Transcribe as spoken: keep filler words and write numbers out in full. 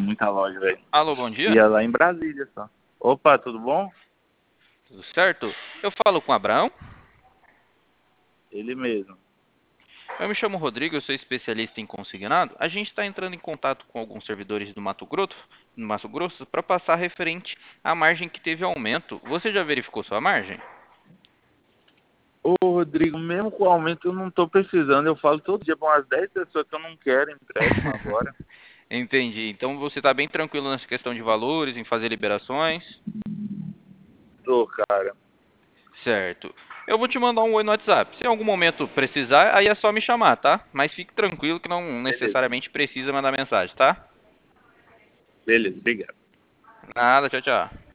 muita loja, velho. Alô, bom dia. Ia lá em Brasília só. Opa, tudo bom? Tudo certo? Eu falo com o Abraão. Ele mesmo. Eu me chamo Rodrigo, eu sou especialista em consignado. A gente está entrando em contato com alguns servidores do Mato Grosso, no Mato Grosso, para passar referente à margem que teve aumento. Você já verificou sua margem? Ô, Rodrigo, mesmo com o aumento eu não tô precisando. Eu falo todo dia para umas dez pessoas que eu não quero empréstimo agora. Entendi. Então você está bem tranquilo nessa questão de valores, em fazer liberações? Tô, cara. Certo. Eu vou te mandar um oi no WhatsApp. Se em algum momento precisar, aí é só me chamar, tá? Mas fique tranquilo que não Beleza. necessariamente precisa mandar mensagem, tá? Beleza, obrigado. Nada, tchau, tchau.